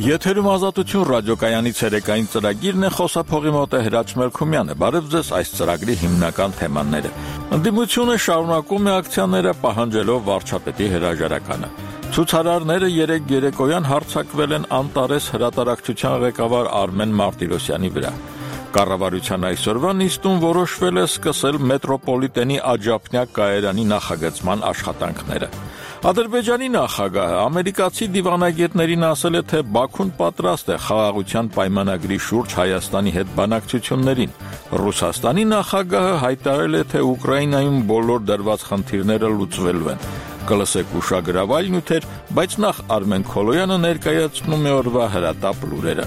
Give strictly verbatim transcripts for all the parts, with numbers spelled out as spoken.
Եթերում ազատություն ռադիոկայանի ցերեկային ծրագիրն է, խոսափողի մոտ է Հրաչ Մելքումյանը։ Բարև ձեզ, այս ծրագրի հիմնական թեմաները։ Ընդդիմությունը շարունակում է ակցիաները, պահանջելով վարչապետի հրաժարականը։ Ցուցարարները երեկ երեկոյան հարձակվել են Անտարես հրատարակչության ղեկավար Արմեն Մարտիրոսյանի վրա։ Կառավարության այսօրվա նիստում որոշվել է սկսել մետրոպոլիտենի Աջափնյակ կայարանի նախագծման աշխատանքները։ Ադրբեջանի նախագահը ամերիկացի դիվանագետներին ասել է, թե Բաքուն պատրաստ է խաղաղության պայմանագրի շուրջ Հայաստանի հետ բանակցություններին։ Ռուսաստանի նախագահը հայտարարել է, թե Ուկրաինայում բոլոր դրված խնդիրները լուծվելու են։ Կլսեք ուշագրավ այլ նյութեր, բայց նախ Արմեն Քոլոյանը ներկայացնում է օրվա հրատապ լուրերը։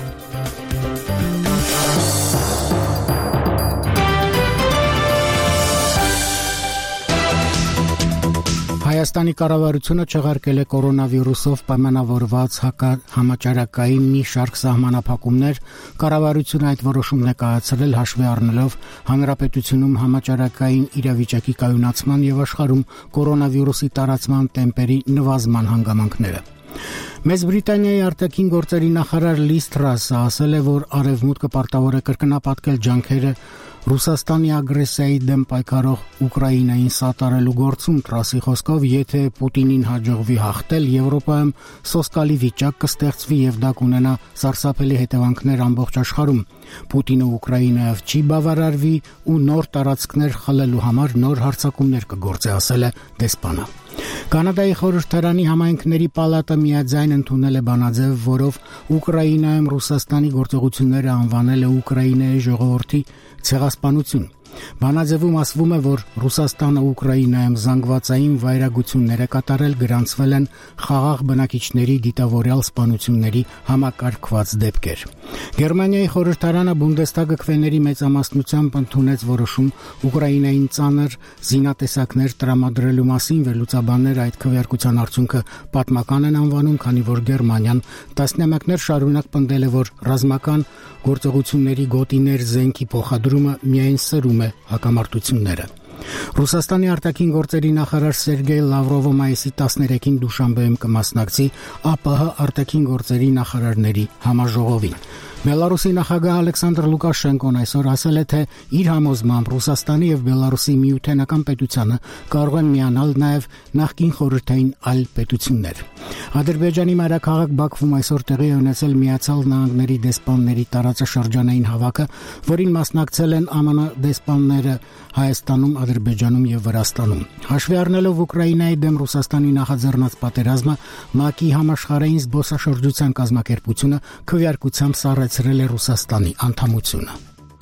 Հայաստանի կառավարությունը չեղարկել է կորոնավիրուսով պայմանավորված համաճարակային մի շարք սահմանափակումներ, կառավարությունը այդ որոշումն է կայացրել հաշվի առնելով հանրապետությունում համաճարակային իրավիճակի կայունացման եւ աշխարհում կորոնավիրուսի տարածման տեմպերի նվազման հանգամանքները։ Մեծ Բրիտանիայի արտաքին գործերի նախարար Լիզ Թրասը ասել է, որ Արևմուտքը պարտավոր է կրկնապատկել ջանքերը Ռուսաստանի ագրեսիայի դեմ պայքարող Ուկրաինային սատարելու գործում։ Թրասի խոսքով, եթե Պուտինին հաջողվի հաղթել, Եվրոպայում սոսկալի վիճակ կստեղծվի եւ դա կունենա սարսափելի հետևանքներ ամբողջ աշխարհում։ Պուտինը Ուկրաինայով չի բավարարվի ու նոր տարածքներ խլելու համար նոր հարձակումներ կգործի, ասել է դեսպանը։ Կանադայի խորհրդարանի համայնքների պալատը միաձայն ընդունել է բանաձև, որով Ուկրաինայում Ռուսաստանի գործողությունները անվանել է Ուկրաինայի ժողովրդի ցեղասպանություն։ Բանաձևում ասվում է, որ Ռուսաստանը Ուկրաինայում զանգվածային վայրագություններ է կատարել, գրանցվել են խաղաղ բնակիչների դիտավորյալ սպանությունների համակարգված դեպքեր։ Գերմանիայի խորհրդարանը Բունդեստագը քվեների մեծամասնությամբ ընդունեց որոշում Ուկրաինային ծանր զինատեսակներ տրամադրելու մասին։ Վերլուծաբանները այդ քվեարկության արդյունքը պատմական են անվանում, քանի որ Գերմանիան տասնամյակներ շարունակ պնդել է, որ ռազմական գործողությունների գոտիներ զենքի փոխադրումը միայն սրում է հակամարտությունները։ Ռուսաստանի արտաքին գործերի նախարար Սերգեյ Լավրովը մայիսի տասներեքին Դուշանբեում կմասնակցի ԱՊՀ արտաքին գործերի նախարարների համաժողովին։ Բելարուսի նախագահ Ալեքսանդր Լուկաշենկոն այսօր ասել է, թե իր համոզմամբ Ռուսաստանի եւ Բելարուսի միութենական պետությանը կարող են միանալ նաեւ նախկին խորհրդային այլ պետություններ։ Ադրբեջանի մայրաքաղաք Բաքվում այսօր տեղի է ունեցել Միացյալ Նահանգների դեսպանների տարածաշրջանային հավաքը, որին մասնակցել են ԱՄՆ դեսպանները Հայաստանում, Ադրբեջանում եւ Վրաստանում։ Հաշվի առնելով Ուկրաինայի դեմ Ռուսաստանի նախաձեռնած պատերազմը, ՄԱԿ-ի համաշխարհային զբոսաշրջության կազմակերպությունը քվեարկությամբ սառեցրել է Ռուսաստանի անդամությունը։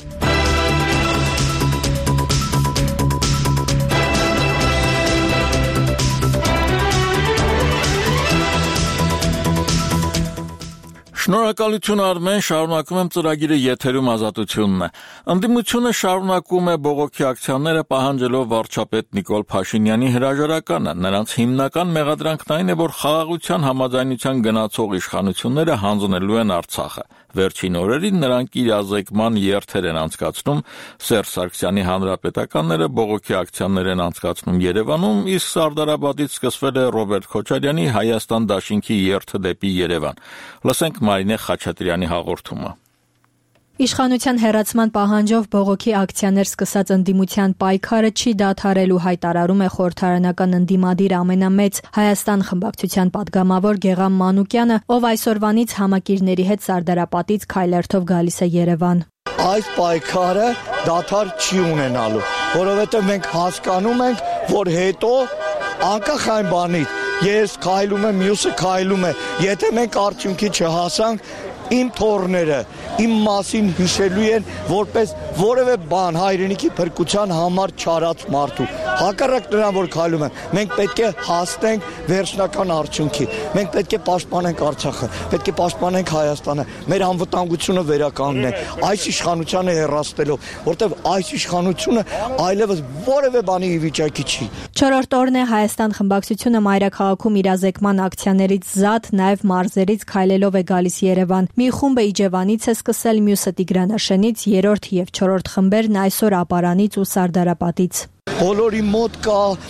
Շնորհակալություն Արմեն, շարունակում եմ ծրագիրը եթերում ազատությունն է։ Ընդդիմությունը շարունակում է բողոքի ակցիաները պահանջելով վարչապետ Նիկոլ Փաշինյանի հրաժարականը։ Նրանց հիմնական մեղադրանքն այն է, որ խաղաղության համաձայնության գնացող իշխանությունները հանձնելու են Արցախը։ Վերջին օրերին նրանք իրազեկման երթեր են անցկացնում, Սերժ Սարգսյանի հանրապետականները բողոքի ակցիաներ են անցկացնում Երևանում, իսկ Սարդարաբադից սկսվել է Ռոբերտ Քոչարյանի Հայաստան դաշինքի երթը դեպի Երևան։ Լսենք Մարինե Խաչատրյանի հաղորդումը։ Իշխանության հեռացման պահանջով բողոքի ակցիաներ սկսած ընդդիմության պայքարը չի դադարելու, հայտարարում է խորհրդարանական ընդդիմադիր ամենամեծ Հայաստան խմբակցության падգամավոր Գեղամ Մանուկյանը, ով այսօրվանից համակիրների հետ Սարդարապատից քայլերթով գալիս է Երևան։ Այս պայքարը դադար չի ունենալու, որովհետև մենք հասկանում ենք, որ հետո անկախ այն բանից ես քայլում եմ, մյուսը քայլում է, եթե մենք արդյունքի չհասանք, իմ թոռները իմ մասին հիշելու են որպես որևէ բան հայրենիքի փրկության համար չարած մարդու։ Հակառակ նրան, որ քայլում են, մենք պետք է հասնենք վերջնական արդյունքի։ Մենք պետք է պաշտպանենք Արցախը, պետք է պաշտպանենք Հայաստանը, մեր անվտանգությունը վերականգնենք այս իշխանությանը հեռացնելով, որտեղ այս իշխանությունը այլևս որևէ բանի վիճակի չի։ Չորրորդ օրն է Հայաստան խմբակցությունը մայրաքաղաքում իրազեկման ակցիաներից զատ, նաև մարզերից քայլելով է գալիս Երևան։ Մի խումբը Իջևանից է սկսել, մյուսը Տիգրանաշենից, երրորդ եւ չորրորդ խմբերն այսօր Ապարանից ու Սարդարապատից։ Բոլորի մոտ կա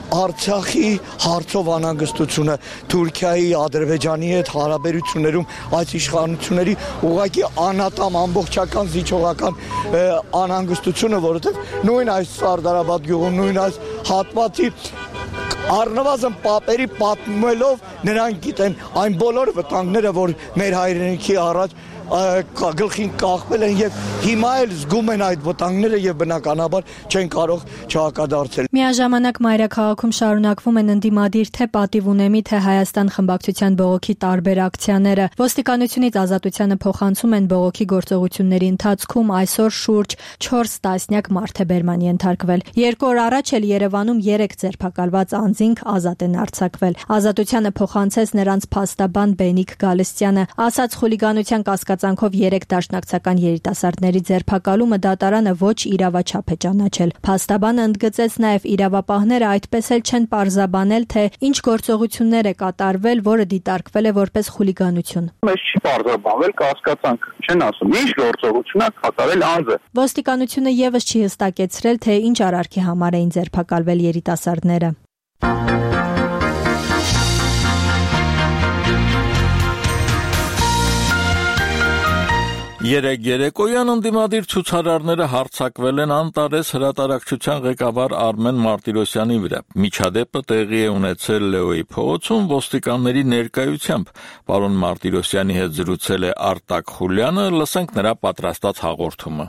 Արցախի հարցով անհանգստությունը, Թուրքիայի, Ադրբեջանի հետ հարաբերություններում այս իշխանությունների ուղղակի անատամ ամբողջական զիջողական անհանգստությունը, որովհետև նույն այս Սարդարաբադ գյուղում, նույն այս հատվածի առնվազն պապերի պատմելով նրանք գիտեն այն բոլոր վտանգները, որ մեր հայրենիքի առաջ գլխին կախվել են եւ հիմա էլ զգում են այդ վտանգները եւ բնականաբար չեն կարող չհակադարձել։ Միաժամանակ մայրաքաղաքում շարունակվում են ընդդիմադիր թե պատիվ ունեմի թե Հայաստան խմբակցության բողոքի տարբեր ակցիաները։ Ոստիկանությունից ազատությանը փոխանցում են բողոքի գործողությունների ընթացքում այսօր շուրջ չորս տասնյակ մարդ է բերման ենթարկվել։ Երկու օր առաջ էլ Երևանում երեք ձերբակալված անձինք ազատ են արձակվել։ Ազատությանը փոխանցեց նրանց փաստաբան Բենիկ Գալստյանը, ասաց խուլիգանության կասկածանքով երեք դաշնակցական երիտասարդների ձերբակալումը դատարանը ոչ իրավաչափ է ճանաչել։ Փաստաբանը ընդգծեց նաև իրավապահները այդպես էլ չեն պարզաբանել, թե ինչ գործողություններ է կատարվել, որը դիտարկվել է որպես խուլիգանություն։ Մեզ չի պարզաբանվել, կասկածանք չեն ասում, ինչ գործողություն է կատարել անձը։ Ոստիկանությունը եւս չի հստակեցրել, թե ինչ արարքի համար էին ձերբակալվել երիտասարդները։ Երեկ երեկոյան ընդդիմադիր ցուցարարները հարձակվել են Անտարես հրատարակչության ղեկավար Արմեն Մարտիրոսյանի վրա։ Միջադեպը տեղի է ունեցել Լեոյի փողոցում ոստիկանների ներկայությամբ։ Պարոն Մարտիրոսյանի հետ զրուցել է Արտակ Խուլյանը, լսենք նրա պատրաստած հաղորդումը։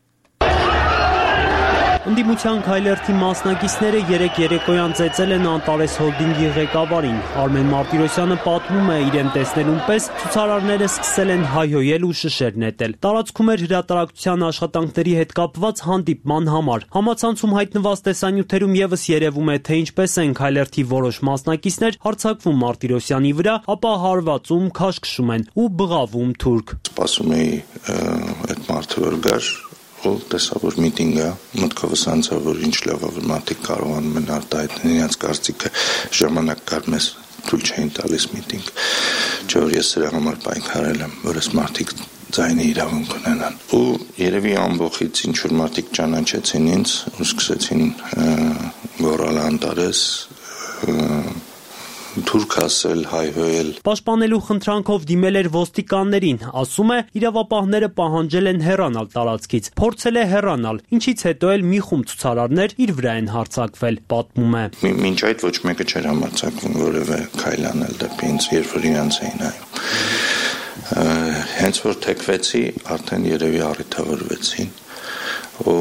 Ընդդիմության քայլերթի մասնակիցները երեկ երեկոյան ծեծել են Անտարես հոլդինգի ղեկավարին։ Արմեն Մարտիրոսյանը պատմում է, իրեն տեսնելուն պես ցուցարարները սկսել են հայհոյել ու շշեր նետել։ Տարածքում էր հրատարակչության աշխատանքների հետ կապված հանդիպման համար։ Համացանցում հայտնված տեսանյութերում եւս երևում է, թե ինչպես են քայլերթի որոշ մասնակիցներ հարձակվում Մարտիրոսյանի վրա, ապա հարվածում, քաշքշում են ու բղավում թուրք։ Սպասում էի այդ մարդը որ գար ու տեսա, որ միտինգ է, մտքովս անցա, որ ինչ լավ է, որ մարդիկ կարողանում են արտահայտել իրենց կարծիքը, ժամանակ կար մեզ թույլ չէին տալիս միտինգ, չէ որ ես սրա համար պայքարել եմ, որ այս մարդիկ ձայնի իրավունք ունենան։ Ու երևի ամբողջից ինչ որ մարդիկ ճանաչեցին ինձ ու սկսեցին գոռալ Անտարես, թուրք ասել, հայհոյել։ Պաշտպանելու խնդրանքով դիմել էր ոստիկաններին, ասում է, իրավապահները պահանջել են հեռանալ տարածքից, փորձել է հեռանալ, ինչից հետո էլ մի խումբ ցուցարարներ իր վրա են հարձակվել, պատմում է։ Մինչ այդ ոչ մեկը չէր համարձակվում որևէ քայլ անել դեպի ինձ, երբ որ իրանց էին նայում։ Հենց որ թեքվեցի, արդեն երևի առիթավորվեցին ու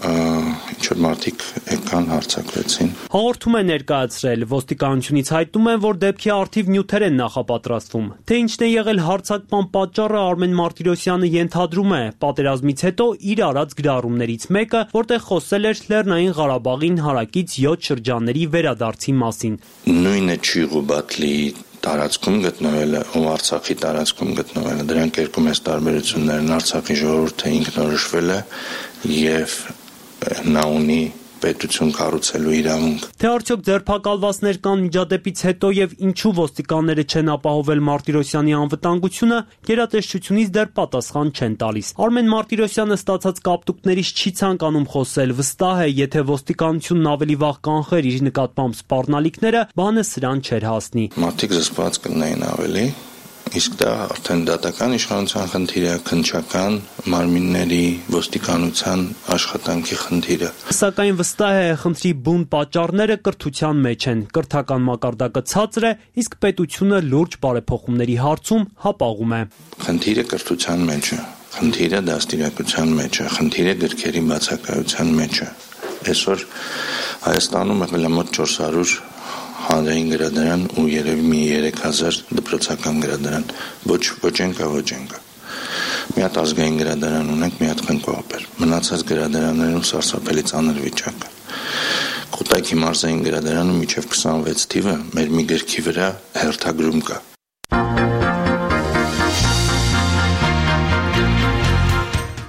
ինչ որ մարդիկ եկան հարձակվեցին։ Հաղորդում է ներկայացրել, ոստիկանությունից հայտնում են, որ դեպքի առթիվ նյութեր են նախապատրաստվում։ Թե ինչն է եղել հարձակման պատճառը Արմեն Մարտիրոսյանը ենթադրում է, պատերազմից հետո իր արած գրառումներից մեկը, որտեղ խոսել էր Լեռնային Ղարաբաղին հարակից յոթ շրջանների վերադարձի մասին։ Նույնը Չիղուբատլի տարածքում գտնվելը ու Արցախի տարածքում գտնվելը, դրանք երկու մեծ տարբերություններ են։ Արցախի ժողովուրդը ինքնորոշվել է եւ նա ունի պետություն կառուցելու իրավունք։ Թե արդյոք ձերբակալվածներ կան միջադեպից հետո եւ ինչու ոստիկանները չեն ապահովել Մարտիրոսյանի անվտանգությունը, գերատեսչությունից դեռ պատասխան չեն տալիս։ Արմեն Մարտիրոսյանը ստացած կապտուկներից չի ցանկանում խոսել, վստահ է, եթե ոստիկանությունն ավելի վաղ կանխեր իր նկատմամբ սպառնալիքները, բանը սրան չէր հասնի։ Մարդիկ զսպված կլինեին ավելի, իսկ դա արդեն դատական իշխանության խնդիր է, քննչական մարմինների ոստիկանության աշխատանքի խնդիրը։ Սակայն վստահ է, խնդրի բուն պատճառները կրթության մեջ են։ Կրթական մակարդակը ցածր է, իսկ պետությունը լուրջ բարեփոխումների հարցում հապաղում է։ Խնդիրը կրթության մեջ է, խնդիրը դաստիարակության մեջ է, խնդիրը գրքերի բացակայության մեջ է։ Այսօր Հայաստանում եղել է մոտ չորս հարյուր հանրային գրադարան ու երևի մի երեք հազար դպրոցական գրադարան։ Ոչ ոչ ենկա, ոչ ենկա։ Մի հատ ազգային գրադարան ունենք, մի հատ խնկոապեր։ Մնացած գրադարաններում սարսափելի ծանր վիճակ է։ Կոտայքի մարզային գրադարանում մինչև քսանվեց թիվը մեր մի գրքի վրա հերթագրում կա։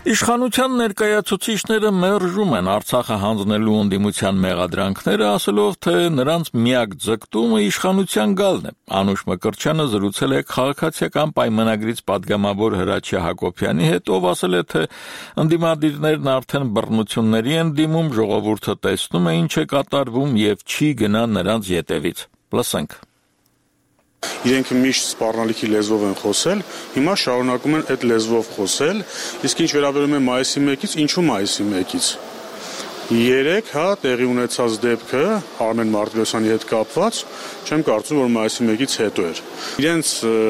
Իշխանության ներկայացուցիչները մերժում են Արցախը հանձնելու ընդդիմության մեղադրանքները, ասելով, թե նրանց միակ ձգտումը իշխանության գալն է։ Անուշ Մկրտչյանը զրուցել է քաղաքացիական պայմանագրից պատգամավոր Հրաչյա Հակոբյանի հետ, ով ասել է, թե ընդդիմադիրներն արդեն բռնությունների են դիմում, ժողովուրդը տեսնում է ինչ է կատարվում եւ չի գնա նրանց ետևից։ Լսենք։ Իրենք միշտ սպառնալիքի լեզվով են խոսել, հիմա շարունակում են այդ լեզվով խոսել, իսկ ինչ վերաբերում է մայիսի մեկից, ինչու մայիսի մեկից։ Երեք հա տեղի ունեցած դեպքը Արմեն Մարտիրոսյանի հետ կապված, չեմ կարծում, որ մայիսի մեկից հետո էր։ Իրենց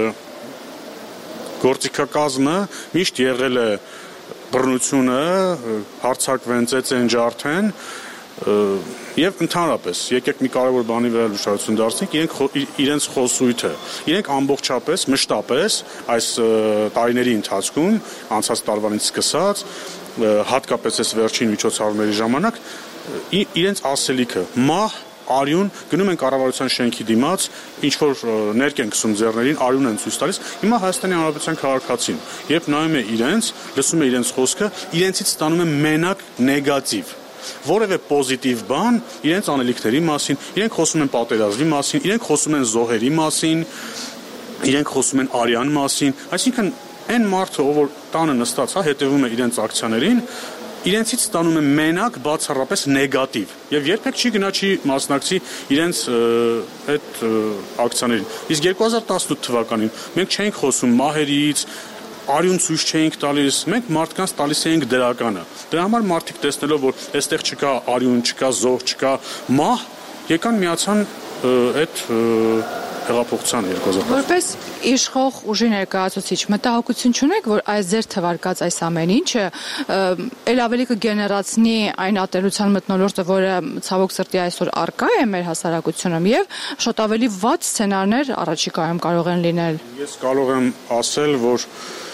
գործիքակազմը միշտ եղել է բռնությունը, հարձակվեն, ծեծեն, ջարդեն, եւ ընդհանրապես եկեք մի կարևոր բանի վրա լուսավորություն դարձնենք, իրենք իրենց խոսույթը, իրենք ամբողջապես, մշտապես այս տարիների ընթացքում, անցած տարվանից սկսած, հատկապես այս վերջին միջոցառումների ժամանակ, իրենց ասելիքը մահ, արյուն, գնում են կառավարության շենքի դիմաց, ինչ որ ներք են գցում ձեռներին, արյուն են ցույց տալիս։ Հիմա Հայաստանի Հանրապետության քաղաքացին, երբ նայում է իրենց, լսում է իրենց խոսքը, իրենցից ստանում է մենակ նեգատիվ։ Որևէ պոզիտիվ բան իրենց անելիքների մասին, իրենք խոսում են պատերազմի մասին, իրենք խոսում են զոհերի մասին, իրենք խոսում են արյան մասին, այսինքն այն մարդը, ով որ տանը նստած, հա, հետևում է իրենց ակցիաներին, իրենցից ստանում է մենակ բացառապես նեգատիվ եւ երբեք չի գնա չի մասնակցի իրենց այդ ակցիաներին։ Իսկ երկու հազար տասնութ թվականին մենք չէինք խոսում մահերից, արյուն ցույց չէինք տալիս, մենք մարդկանց տալիս էինք դրականը։ Դրա համար մարդիկ տեսնելով, որ այստեղ չկա արյուն, չկա զոհ, չկա մահ, եկան միացան այդ հեղափոխության երկու հազար տասնութ։ Որպես իշխող ուժի ներկայացուցիչ, մտահոգություն չունեք, որ այս ձեր թվարկած այս ամեն ինչը ել ավելի կգեներացնի այն ատելության մթնոլորտը, որը ցավոք սրտի այսօր առկա է մեր հասարակությունում, եւ շատ ավելի վատ սցենարներ առաջիկայում կարող են լինել։ Ես կարող եմ ասել, որ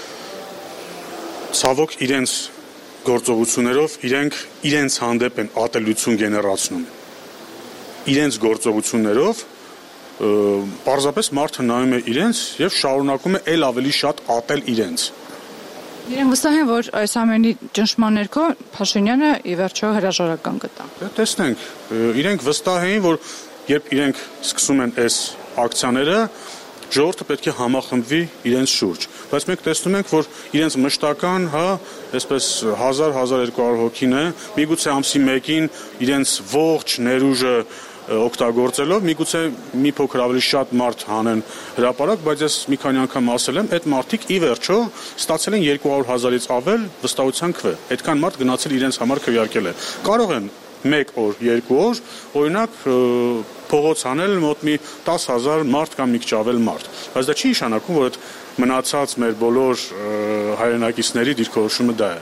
ցավոք իրենց գործողություններով իրենք իրենց հանդեպ են ատելություն գեներացնում։ Իրենց գործողություններով պարզապես մարդը նայում է իրենց եւ շարունակում է ել ավելի շատ ատել իրենց։ Իրենք վստահ են, որ այս ամենի ճնշման ներքո Փաշինյանը ի վերջո հրաժարական կտա։ Դե տեսնենք, իրենք վստահ էին, որ երբ իրենք սկսում են այս ակցիաները, ժողովուրդը պետք է համախմբվի իրենց շուրջ, բայց մենք տեսնում ենք, որ իրենց մշտական, հա, այսպես հազար հազար երկու հարյուր հոգին է, միգուցե ամսի մեկին իրենց ողջ ներուժը օգտագործելով, միգուցե մի փոքր ավելի շատ մարդ հանեն հրապարակ, բայց ես մի քանի անգամ ասել եմ, այդ մարդիկ ի վերջո ստացել են երկու հարյուր հազարից ավել վստահության քվե։ Այդքան մարդ գնացել իրենց համար քվեարկել է։ Կարող են մեկ օր, երկու օր, օրինակ փողոց անել մոտ մի տասը հազար մարդ կամ մի քիչ ավել մարդ։ Բայց դա չի նշանակում, որ այդ մնացած մեր բոլոր հայրենակիցների դիրքորոշումը դա է։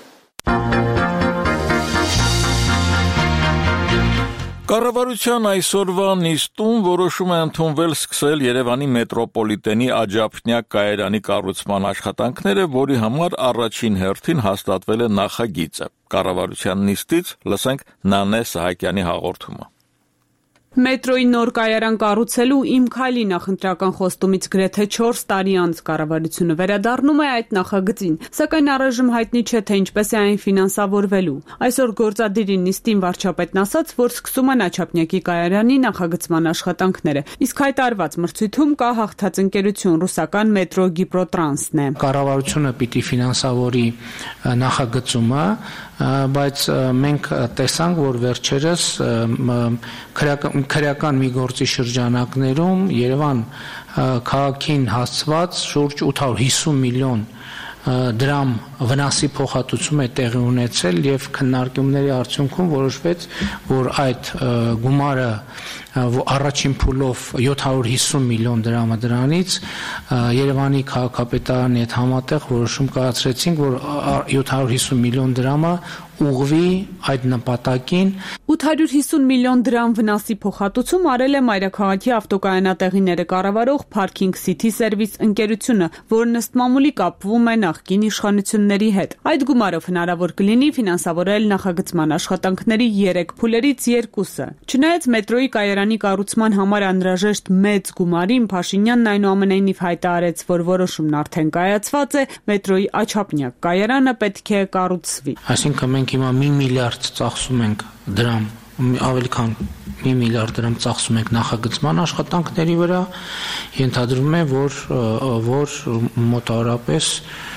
Կառավարության այսօրվա նիստում որոշում է ընդունվել սկսել Երևանի մետրոպոլիտենի աջափնյա կայարանի կառուցման աշխատանքները, որի համար առաջին հերթին հաստատվել է նախագիծը։ Կառավարության նիստից լսենք Նանե Սահակյանի հաղորդումը։ Մետրոյի նոր կայարան կառուցելու «Իմ քայլի» նախընտրական խոստումից գրեթե չորս տարի անց կառավարությունը վերադառնում է այդ նախագծին, սակայն առայժմ հայտնի չէ, թե ինչպես է այն ֆինանսավորվելու։ Այսօր գործադիրի նիստին վարչապետն ասաց, որ սկսում են Աջափնյակի կայարանի նախագծման աշխատանքները, իսկ հայտարարված մրցույթում կա հաղթած ընկերություն, ռուսական մետրո Գիպրոտրանսն է։ Կառավարությունը պիտի ֆինանսավորի նախագծումը, բայց մենք տեսանք, որ վերջերս քրեական մի գործի շրջանակներում Երևան քաղաքին հասցված շուրջ ութ հարյուր հիսուն միլիոն դրամ վնասի փոխհատուցում է տեղի ունեցել եւ քննարկումների արդյունքում որոշվեց, որ այդ գումարը առաջին փուլով յոթ հարյուր հիսուն միլիոն դրամը դրանից Երևանի քաղաքապետարանի հետ համատեղ որոշում կայացրեցինք, որ յոթ հարյուր հիսուն միլիոն դրամը ուղղվի այդ նպատակին։ ութ հարյուր հիսուն միլիոն դրամ վնասի փոխհատուցում արել է Մայրաքաղաքի ավտոկայանատեղիները կառավարող Parking City Service ընկերությունը, որն ըստ մամուլի կապվում է նախկին իշխանությունների հետ։ Այդ գումարով հնարավոր կլինի ֆինանսավորել նախագծման աշխատանքների երեք փուլերից երկուսը։ Չնայած մետրոյի կայարանի կառուցման համար անհրաժեշտ մեծ գումարին, Փաշինյանն այնուամենայնիվ հայտարարեց, որ որոշումն արդեն կայացված է, մետրոյի աչափնյակ կայարանը պետք է կառուցվի։ Այսինքն մենք հիմա մի միլիարդ ծախսում ենք դրամ, ավելի քան մի միլիարդ դրամ ծախսում ենք նախագծման աշխատանքների վրա, ենթադրվում է, որ որ մոտավորապես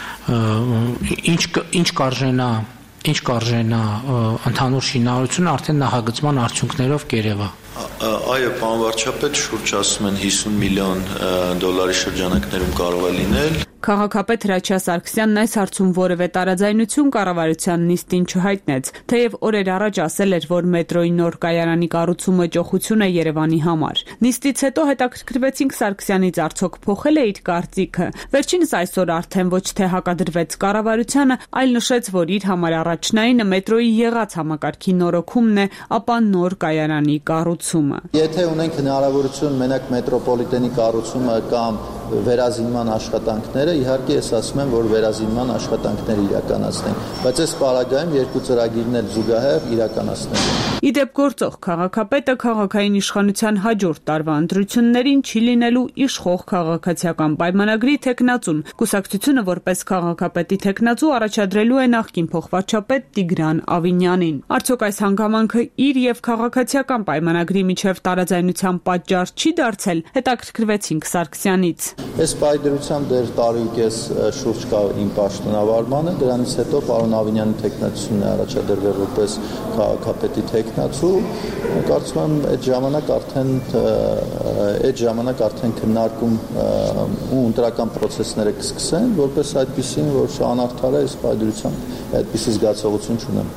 ինչ ինչ կարժենա ինչ կարժենա ընդհանուր շինարարությունը արդեն նախագծման արդյունքներով կերևա։ Այո, պարոն վարչապետ, շուրջ ասում են հիսուն միլիոն դոլարի շրջանակներում կարող է լինել։ Քաղաքապետ Հրաչյա Սարգսյանն այս հարցում որևէ տարաձայնություն կառավարության նիստին չհայտնեց, թեև օրեր առաջ ասել էր, որ մետրոյի նոր կայարանի կառուցումը ճոխություն է Երևանի համար։ Նիստից հետո հետաքրքրվեցինք Սարգսյանից արդյոք փոխել է իր կարծիքը։ Վերջինս այսօր արդեն ոչ թե հակադրվեց կառավարությանը, այլ նշեց, որ իր համար առաջնայինը մետրոյի եղած համակարգի նորոգումն է, ապա նոր կայարանի կառուցումը։ Եթե ունենք հնարավորություն մենակ մետրոպոլիտենի կառուցումը կամ վերազինման աշխատանքները, իհարկե ես ասում եմ, որ վերազինման աշխատանքներ իրականացնենք, բայց այս պարագայում երկու ծրագիրն էլ զուգահեռ իրականացնենք։ Իդեպ գործող քաղաքապետը քաղաքային իշխանության հաջորդ տարվա ընտրություններին չի լինելու իշխող քաղաքացիական պայմանագրի թեկնածուն։ Կուսակցությունը որպես քաղաքապետի թեկնածու առաջադրելու է նախկին փոխվարչապետ Տիգրան Ավինյանին։ Արդյոք այս հանգամանքը իր եւ քաղաքացիական պայմանագրի միջև տարաձայնության պատճառ չի դարձել, հետաքրքրվեցինք Սարգսյանից։ Այս պայդրությամբ դեր տարի ու կես շուրջ կա իմ պաշտոնավարմանը, դրանից հետո պարոն Ավինյանի թեկնածությունն է առաջադրվել որպես քաղաքապետի թեկնածու, կարծում եմ այդ ժամանակ արդեն այդ ժամանակ արդեն քննարկում ու ընտրական process-ները կսկսեն, որպես այդպեսին, որ շահանարդար է այս պայդրությամբ այդպիսի զգացողություն չունեմ։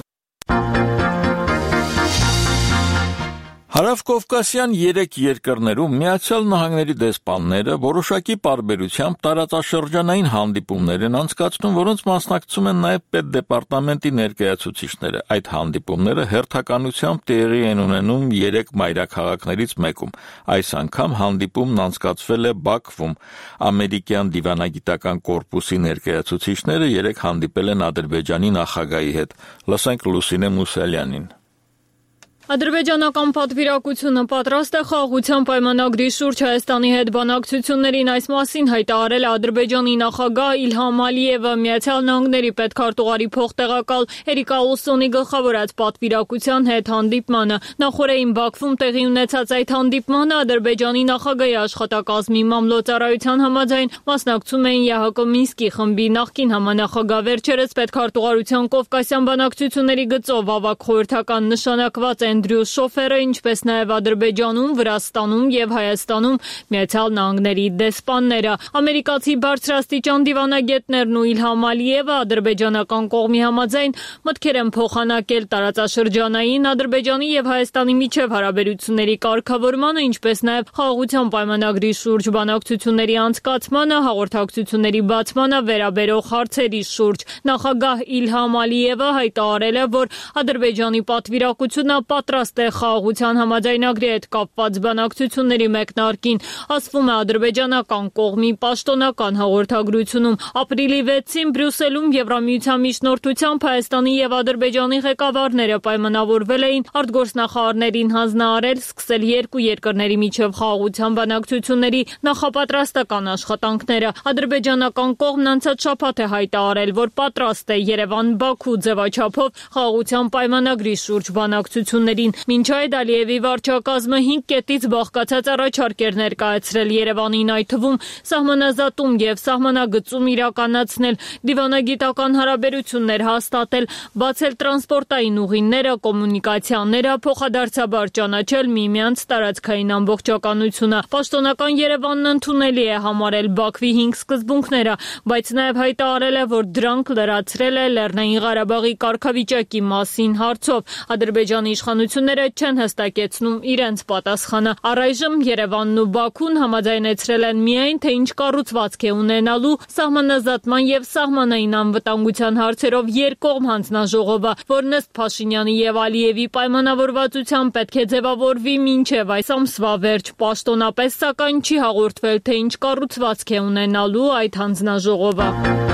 Հարավկովկասյան երեք երկրներում Միացյալ Նահանգների դեսպանները որոշակի պարբերությամբ տարածաշրջանային հանդիպումներ են անցկացնում, որոնց մասնակցում են նաև պետդեպարտամենտի ներկայացուցիչները։ Այդ հանդիպումները հերթականությամբ տեղի են ունենում երեք մայրաքաղաքներից մեկում։ Այս անգամ հանդիպումն անցկացվել է Բաքվում։ Ամերիկյան դիվանագիտական կորպուսի ներկայացուցիչները երեք հանդիպել են Ադրբեջանի նախագահի հետ։ Լսենք Լուսինե Մուսալյանին։ Ադրբեջանական պատվիրակությունը պատրաստ է խաղաղության պայմանագրի շուրջ Հայաստանի հետ բանակցություններին, այս մասին հայտարարել է Ադրբեջանի նախագահ Իլհամ Ալիևը։ Միացյալ Նահանգների պետքարտուղարի փոխտեղակալ Էրիկա Օլսոնի գլխավորած պատվիրակության հետ հանդիպմանը։ Նախորդին Բաքվում տեղի ունեցած այդ հանդիպմանը Ադրբեջանի նախագահի աշխատակազմի մամլոյցարայության համաձայն մասնակցում էին Ե Հ Կ Մինսկի խմբի նախկին համանախագահ, վերջերս պետքարտուղարության Կովկասյան բանակցությունների գծով ավագ խորհրդական նշանակված է Անդրյու Շոֆերը, ինչպես նաև Ադրբեջանում, Վրաստանում եւ Հայաստանում Միացյալ Նահանգների դեսպանները։ Ամերիկացի բարձրաստիճան դիվանագետներն ու Իլհամ Ալիևը ադրբեջանական կողմի համաձայն մտքեր են փոխանակել տարածաշրջանային Ադրբեջանի եւ Հայաստանի միջև հարաբերությունների կարգավորմանը, ինչպես նաև խաղաղության պայմանագրի շուրջ բանակցությունների անցկացմանը, հաղորդակցությունների բացմանը վերաբերող հարցերի շուրջ։ Նախագահ Իլհամ Ալիևը հայտարարել է, որ Ադրբեջանի պատվիրակությունը պատրաստ է խաղաղության համաձայնագրի հետ կապված բանակցությունների մեկնարկին, ասվում է ադրբեջանական կողմի պաշտոնական հաղորդագրությունում։ Ապրիլի վեցին Բրյուսելում Եվրամիության միջնորդությամբ Հայաստանի եւ Ադրբեջանի ղեկավարները պայմանավորվել էին արտգործնախարարներին հանձնարարել սկսել երկու երկրների միջև խաղաղության բանակցությունների նախապատրաստական աշխատանքները։ Ադրբեջանական կողմն անցած շաբաթ է հայտարարել, որ պատրաստ է Երևան-Բաքու ձևաչափով խաղաղության պայմանագրի շուրջ բանակցություններին։ Մինչ այդ Ալիևի վարչակազմը հինգ կետից բաղկացած առաջարկեր ներկայացրել Երևանին, այդ թվում սահմանազատում եւ սահմանագծում իրականացնել, դիվանագիտական հարաբերություններ հաստատել, բացել տրանսպորտային ուղիները, կոմունիկացիաները, փոխադարձաբար ճանաչել միմյանց տարածքային ամբողջականությունը։ Պաշտոնական Երևանն ընդունելի է համարել Բաքվի հինգ սկզբունքները, բայց նաև հայտարարել է, որ դրանք լրացրել է Լեռնային Ղարաբաղի կարգավիճակի մասին հարցով։ Ադրբեջանի իշխանության իշխանությունները չեն հստակեցնում իրենց պատասխանը։ Առայժմ Երևանն ու Բաքուն համաձայնեցրել են միայն, թե ինչ կառուցվածք է ունենալու սահմանազատման եւ սահմանային անվտանգության հարցերով երկկողմ հանձնաժողովը, որն ըստ Փաշինյանի եւ Ալիևի պայմանավորվածության պետք է ձևավորվի մինչեւ այս ամսվա վերջ։ Պաշտոնապես սակայն չի հաղորդվել, թե ինչ կառուցվածք է ունենալու այդ հանձնաժողովը։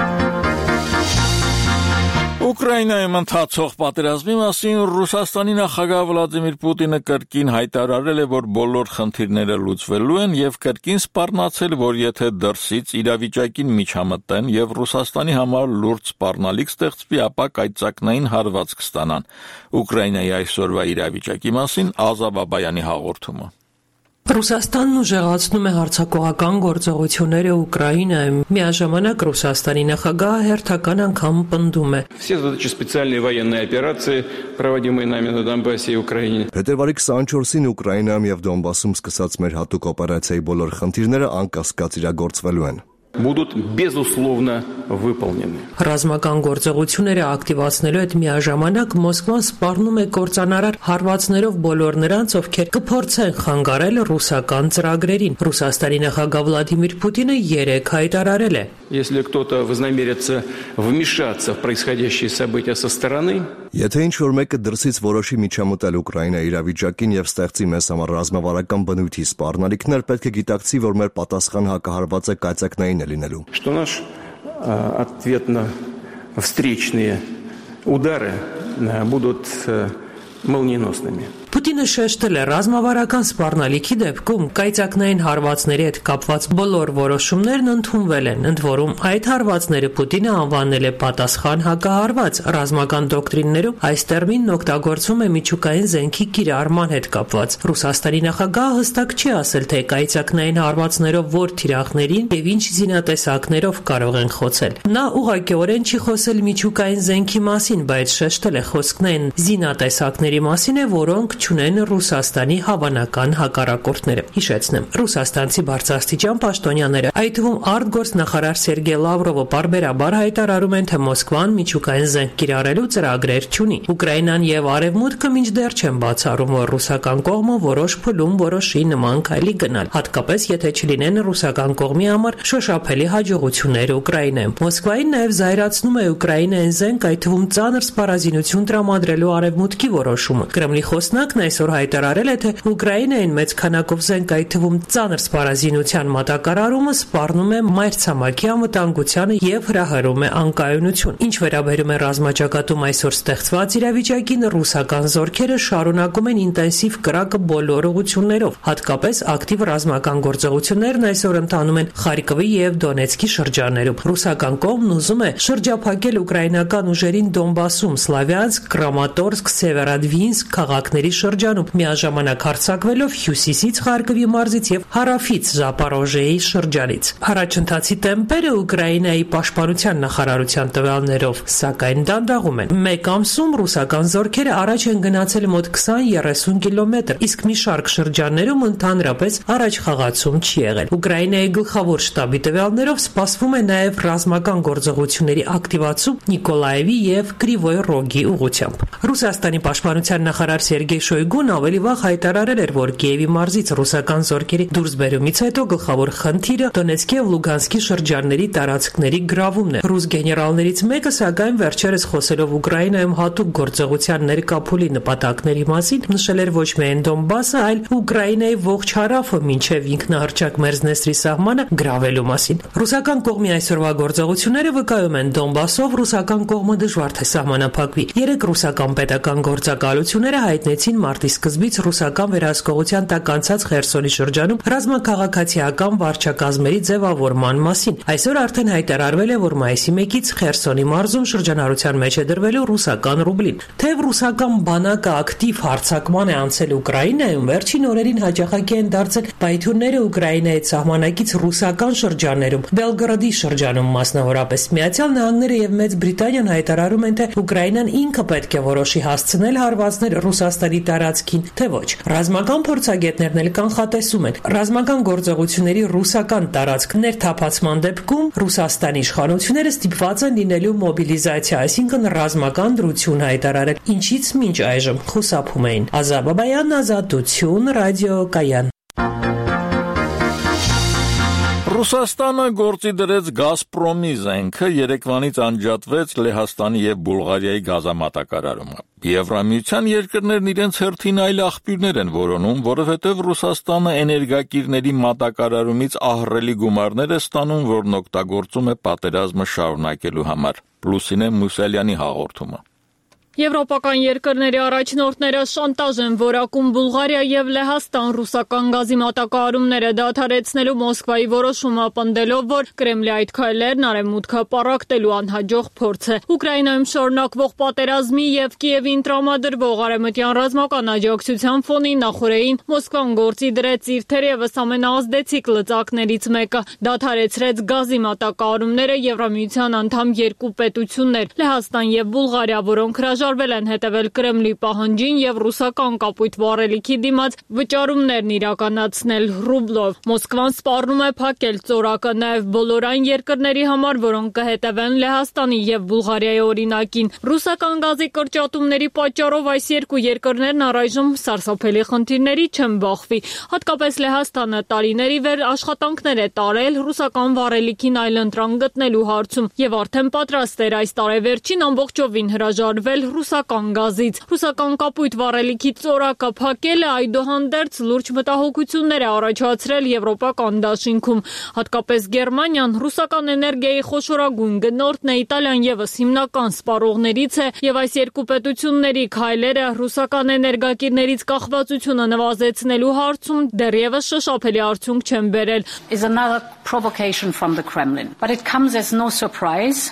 Ուկրաինայում ընթացող պատերազմի մասին Ռուսաստանի նախագահ Վլադիմիր Պուտինը կրկին հայտարարել է, որ բոլոր խնդիրները լուծվելու են եւ կրկին սպառնացել, որ եթե դրսից իրավիճակին միջամտեն եւ Ռուսաստանի համար լուրջ սպառնալիք ստեղծվի, ապա կայծակնային հարված կստանան։ Ուկրաինայի այսօրվա իրավիճակի մասին Ազա Բաբայանի հաղորդումը։ Ռուսաստանն ուժեղացնում է հարձակողական գործողությունները Ուկրաինայում։ Միաժամանակ Ռուսաստանի նախագահը հերթական անգամ պնդում է. Все задачи специальной военной операции, проводимые нами на Донбассе и Украине. Փետրվարի քսաներկուսին Ուկրաինայում եւ Դոնբասում սկսած մեր հատուկ օպերացիայի բոլոր խնդիրները անկասկած իրագործվելու են։ Будут безусловно выполнены. Ռազմական գործողությունները ակտիվացնելու հետ միաժամանակ Մոսկվան սպառնում է կործանարար հարվածներով բոլոր նրանց, ովքեր կփորձեն խանգարել ռուսական ծրագրերին։ Ռուսաստանի նախագահ Վլադիմիր Պուտինը երեկ հայտարարել է. Если кто-то вознамерится вмешаться в происходящие события со стороны, Եթե ինչ-որ մեկը դրսից որոշի միջամտել Ուկրաինայի իրավիճակին եւ ստեղծի մեզ համար ռազմավարական բնույթի սպառնալիքներ, պետք է գիտակցի, որ մեր պատասխան հակահարված է կայծակնային է լինելու։ Что наш ответно-встречные удары будут молниеносными. Պուտինը շեշտել է ռազմավարական սպառնալիքի դեպքում կայծակնային հարվածների հետ կապված բոլոր որոշումներն ընդունվել են, ընդ որում այդ հարվածները Պուտինը անվանել է պատասխան հակահարված։ Ռազմական դոկտրիններում այս տերմինն օգտագործվում է միջուկային զենքի կիրառման հետ կապված։ Ռուսաստանի նախագահը հստակ չի ասել, թե կայծակնային հարվածներով որ թիրախներին եւ ինչ զինատեսակներով կարող են խոցել։ Նա ուղղակիորեն չի խոսել միջուկային զենքի մասին, բայց շեշտել է խոսքն այն զինատեսակների մասին է, որոնք չունեն Ռուսաստանի հավանական հակառակորդները։ Հիշեցնեմ, ռուսաստանցի բարձրաստիճան պաշտոնյաները, այդ թվում արտգործնախարար Սերգեյ Լավրովը բարբերաբար հայտարարում են, թե Մոսկվան միջուկային զենք կիրառելու ծրագրեր չունի։ Ուկրաինան եւ Արևմուտքը մինչդեռ չեն բացառում, որ ռուսական կողմը որոշ փուլում որոշի նման քայլի գնալ, հատկապես եթե չլինեն ռուսական կողմի համար շոշափելի հաջողություններ Ուկրաինայում։ Մոսկվային նաեւ զայրացնում է Ուկրաինային զենք, այդ թվում ծանր սպառազինություն տրամադրելու Արևմուտքի որոշումը։ Կրեմլի խոսնակն այսօր հայտարարել է, թե Ուկրաինային մեծ քանակով զենք, այդ թվում ծանր սպառազինության մատակարարումը սպառնում է մայրցամաքի անվտանգությանը եւ հրահրում է անկայունություն։ Ինչ վերաբերում է ռազմաճակատում այսօր ստեղծված իրավիճակին, ռուսական զորքերը շարունակում են ինտենսիվ կրակը բոլոր ուղղություններով, հատկապես ակտիվ ռազմական գործողություններն այսօր ընթանում են Խարկովի եւ Դոնեցկի շրջաններում։ Ռուսական կողմն ուզում է շրջափակել ուկրաինական ուժերին Դոնբասում, Սլավյանսկ, Կրամատորսկ, Սևերոդվինսկ քաղաքների շրջանում, միաժամանակ հարձակվելով հյուսիսից Խարկովի մարզից եւ հարավից Զապորոժիեի շրջանից։ Առաջընթացի տեմպերը Ուկրաինայի պաշտպանության նախարարության տվյալներով սակայն դանդաղում են։ Մեկ ամսում ռուսական զորքերը առաջ են գնացել մոտ քսան-երեսուն կիլոմետր, իսկ մի շարք շրջաններում ընդհանրապես առաջ խաղացում չի եղել։ Ուկրաինայի գլխավոր շտաբի տվյալներով սպասվում է նաեւ ռազմական գործողությունների ակտիվացում Նիկոլաևի եւ Կրիվոյ Ռոգի ուղղությամբ։ Ռուսաստանի պաշտպանության նախարար Սերգեյ Շոյգուն ավելի վաղ հայտարարել էր, որ Կիևի մարզից ռուսական զորքերի դուրսբերումից հետո գլխավոր խնդիրը Դոնեցկի եւ Լուգանսկի շրջանների տարածքների գրավումն է։ Ռուս գեներալներից մեկը սակայն վերջերս խոսելով Ուկրաինայում հատուկ գործողության ներկափուլի նպատակների մասին նշել էր ոչ միայն Դոնբասը, այլ Ուկրաինայի ողջ հարավը մինչև ինքնահռչակ Մերձնեստրի սահմանը գրավելու մասին։ Ռուսական կողմի այսօրվա գործողությունները վկայում են Դոնբասով ռուսական կողմը դժվար թե սահմանափակվի։ Երեք ռուսական պետական գործակալությունները հայտնեցին մարտի սկզբից ռուսական վերահսկողության տակ անցած Խերսոնի շրջանում ռազմաքաղաքացիական վարչակազմերի ձևավորման մասին։ Այսօր արդեն հայտարարվել է, որ մայիսի մեկից Խերսոնի մարզում շրջանառության մեջ է դրվելու ռուսական ռուբլին։ Թեև ռուսական բանակը ակտիվ հարձակման է անցել Ուկրաինայում, վերջին օրերին հաջողակի են դարձել պայթյունները Ուկրաինայի սահմանակից ռուսական շրջաններում, Բելգրադի շրջանում մասնավորապես։ Միացյալ Նահանգները եւ Մեծ Բրիտանիան հայտարարում են, թե Ուկրաինան ինքը պետք է որոշի հասցնել հարվածներ Ռուսաստանի տարածքին, թե ոչ։ Ռազմական փորձագետներն էլ կանխատեսում են, ռազմական գործողությունների ռուսական տարածք ներթափանցման դեպքում Ռուսաստանի իշխանությունները ստիպված են լինելու մոբիլիզացիա, այսինքն ռազմական դրություն հայտարարել, ինչից մինչ այժմ խուսափում էին։ Ազա Բաբայան, Ազատություն, ռադիոկայան։ Ռուսաստանը գործի դրեց Գազպրոմի զենքը, երեկվանից անջատվեց Լեհաստանի եւ Բուլղարիայի գազամատակարարումը։ Եվրամիության երկրներն իրենց հերթին այլ աղբյուրներ են որոնում, որովհետեւ Ռուսաստանը էներգակիրների մատակարարումից ահռելի գումարներ է ստանում, որն օգտագործում է պատերազմը շարունակելու համար։ Լուսինե Մուսալյանի հաղորդումը։ Եվրոպական երկրների առաջնորդները շանտաժ են որակում Բուլղարիա եւ Լեհաստան ռուսական գազի մատակարարումները դադարեցնելու Մոսկվայի որոշումը պնդելով, որ Կրեմլի այդ քայլերն արևմուտքը պառակտելու անհաջող փորձ է։ Ուկրաինայում շարունակվող պատերազմի եւ Կիևին տրամադրվող արևմտյան ռազմական աջակցության ֆոնին նախորդին Մոսկվան գործի դրեց իր թերևս ամենաազդեցիկ լծակներից մեկը՝ դադարեցրեց գազի մատակարարումները Եվրամիության անդամ երկու պետություններ՝ Լեհաստան եւ Բուլղարիա, որոնք Ժարվել են հետևել Կրեմլի պահանջին եւ ռուսական կապույտ վառելիքի դիմաց վճարումներն իրականացնել ռուբլով։ Մոսկվան սպառնում է փակել ծորակը նաեւ բոլոր այն երկրների համար, որոնք կհետևեն Լեհաստանի եւ Բուլղարիայի օրինակին։ Ռուսական գազի կրճատումների պատճառով այս երկու երկրներն առայժմ սարսափելի խնդիրների չեն բախվի։ Հատկապես Լեհաստանը տարիների վեր աշխատանքներ է տարել ռուսական վառելիքին այլընտրանք գտնելու հարցում եւ արդեն պատրաստ էր այս տարեվերջին ամբողջովին հրաժարվել ռուսական գազից։ Ռուսական կապույտ վառելիքի ծորակը փակելը այդուհանդերձ լուրջ մտահոգություններ է առաջացրել եվրոպական դաշինքում։ Հատկապես Գերմանիան ռուսական էներգիայի խոշորագույն գնորդն է, Իտալիան եւս հիմնական սպառողներից է եւ այս երկու պետությունների քայլերը ռուսական էներգակիրներից կախվածությունը նվազեցնելու հարցում դեռևս շոշափելի արդյունք չեն բերել։ Is another provocation from the Kremlin, but it comes as no surprise.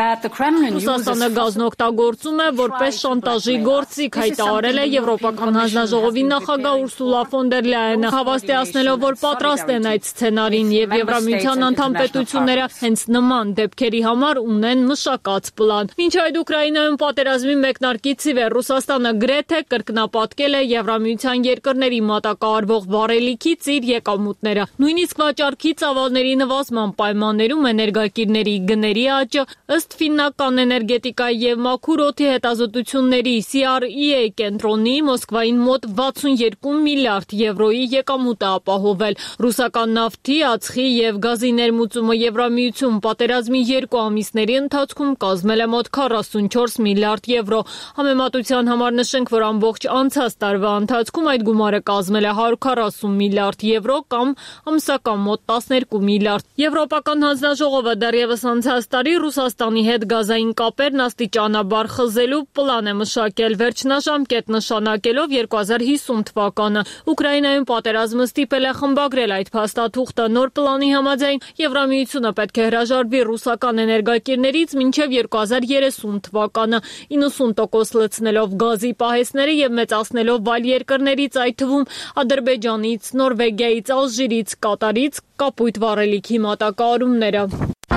Ռուսաստանը գազն օգտագործում է որպես շանտաժի գործիք, հայտարարել է Եվրոպական հանձնաժողովի նախագահ Ուրսուլա ֆոն դեր Լայենը, հավաստիացնելով, որ պատրաստ են այդ սցենարին եւ Եվրամիության անդամ պետությունները հենց նման դեպքերի համար ունեն մշակած պլան։ Մինչ այդ Ուկրաինայում պատերազմի մեկնարկից ի վեր Ռուսաստանը գրեթե կրկնապատկել է Եվրամիության երկրների մատակարարվող վառելիքից իր եկամուտները։ Նույնիսկ վաճառքի ծավալների նվազման պայմաններում էներգակիրների գների աճը ըստ ֆիննական էներգետիկայի եւ մաքուր օդի հետազոտությունների C R E A կենտրոնի Մոսկվային մոտ վաթսունեքու միլիարդ եվրոյի եկամուտ է ապահովել։ Ռուսական նավթի, ածխի եւ գազի ներմուծումը Եվրամիություն պատերազմի երկու ամիսների ընթացքում կազմել է մոտ քառասունչորս միլիարդ եվրո։ Համեմատության համար նշենք, որ ամբողջ անցած տարվա ընթացքում այդ գումարը կազմել է հարյուր քառասուն միլիարդ եվրո կամ ամսական մոտ տասներկու միլիարդ։ Եվրոպական հանձնաժողովը դեռևս անցած տարի Ռուսաստան Ռուսաստանի հետ գազային կապերն աստիճանաբար խզելու պլան է մշակել, վերջնաժամկետ նշանակելով երկու հազար հիսուն թվականը։ Ուկրաինայում պատերազմը ստիպել է խմբագրել այդ փաստաթուղթը։ Նոր պլանի համաձայն Եվրամիությունը պետք է հրաժարվի ռուսական էներգակիրներից մինչև երկու հազար երեսուն թվականը, իննսուն տոկոս լցնելով գազի պահեսները եւ մեծացնելով այլ երկրներից, այդ թվում Ադրբեջանից, Նորվեգիայից, Ալժիրից, Կատարից կապույտ վառելիքի մատակարարումները։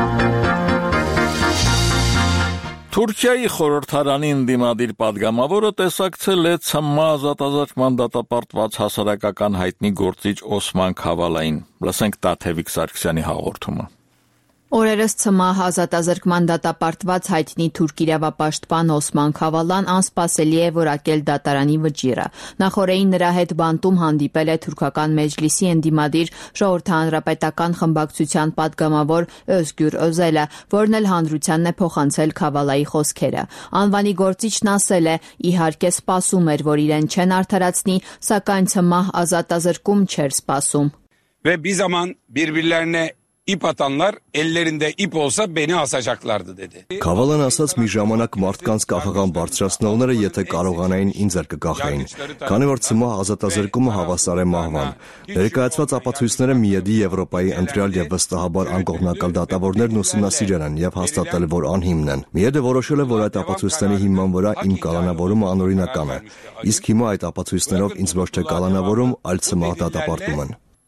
Թուրքիայի խորհրդարանի ընդդիմադիր պատգամավորը տեսակցել է Ց M A ազատազրկման դատապարտված հասարակական հայտնի գործիչ Օսման Քավալային։ Լսենք Տաթևիկ Սարգսյանի հաղորդումը։ Օրերս Ց M A ազատազրկման դատապարտված հայտնի թուրք իրավապաշտպան Օսման Քավալան անսպասելի է որակել դատարանի վճիռը։ Նախորդին նրա հետ բանտում հանդիպել է թուրքական մեջլիսի ընդդիմադիր ժողովրդահանրապետական խմբակցության պատգամավոր Özgür Özelը, որն էլ հանրությանն է փոխանցել Քավալայի խոսքերը։ Անվանի գործիչն ասել է, իհարկե սպասում էր, որ իրեն չեն արդարացնի, սակայն Ց M A ազատազրկում չէր սպասում։ Ve bir zaman birbirlerine İp atanlar ellerinde ip olsa beni asacaklardı dedi. Քավալան ասաց մի ժամանակ մարդկանց կախաղան բարձրացնողները եթե կարողանային ինձ էլ կկախեին, քանի որ Ց M A ազատազրկումը հավասար է մահվան։ Ներկայացված ապացույցները միեդի Եվրոպայի ընտրյալ եւ վստահաբար անկողմնակալ դատավորներն ուսումնասիրել են եւ հաստատել, որ անհիմն են։ Միեդը որոշել է, որ այդ ապացույցների հիման վրա իմ կալանավորումը անօրինական է, իսկ հիմա այդ ապացույցներով ինձ ոչ թե կալանավորում, այլ Ց M A դատապարտում են։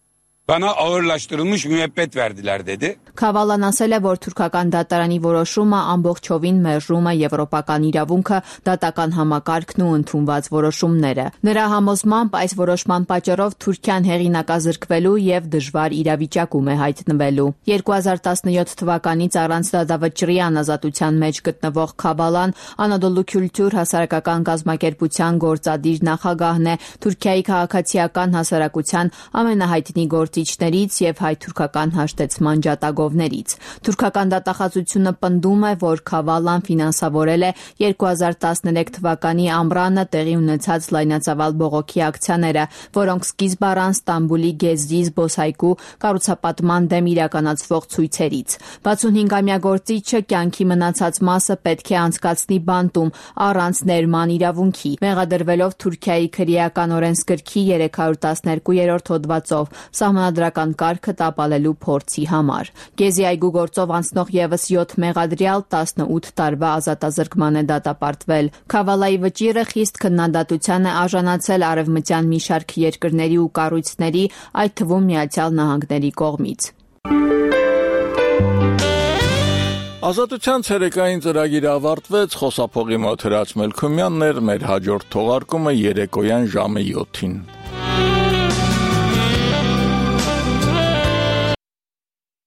bana ağırlaştırılmış müebbet verdiler dedi. Քավալան ասել է, որ թուրքական դատարանի որոշումը ամբողջովին մերժում է եվրոպական իրավունքը, դատական համակարգն ու ընդունված որոշումները։ Նրա համոզմամբ այս որոշման պատճառով Թուրքիան հեղինակազրկվելու եւ դժվար իրավիճակում է հայտնվելու։ երկու հազար տասնյոթ թվականից առանց դատավճռի անազատության մեջ գտնվող Քավալան Անադոլու Քյուլտուր հասարակական կազմակերպության գործադիր նախագահն է, Թուրքիայի քաղաքացիական հասարակության ամենահայտնի գործիչներից եւ հայ-թուրքական հաշտեցման ջատագովներից։ Թուրքական դատախազությունը պնդում է, որ Քավալան ֆինանսավորել է երկու հազար տասներեք թվականի ամռանը տեղի ունեցած լայնածավալ բողոքի ակցիաները, որոնք սկիզբ առան Ստամբուլի Գեզդի զբոսայգու կառուցապատման դեմ իրականացվող ցույցերից։ վաթսունհինգամյա գործիչը կյանքի մնացած մասը պետք է անցկացնի բանտում առանց ներման իրավունքի, մեղադրվելով Թուրքիայի քրեական օրենսգրքի երեք հարյուր տասներկուերորդ հոդվածով սահմանադրական կարգը տապալելու փորձի համար։ Գեզի այգու գործով անցնող եւս յոթ մեղադրյալ տասնութ տարվա ազատազրկման է դատապարտվել։ Քավալայի վճիռը խիստ քննադատության է արժանացել արևմտյան մի շարք երկրների ու կառույցների, այդ թվում Միացյալ Նահանգների կողմից։ Ազատության ցերեկային ծրագիրը ավարտվեց, խոսափողի մոտ Հրաչ Մելքումյանն էր, մեր հաջորդ թողարկումը երեկոյան ժամը յոթին։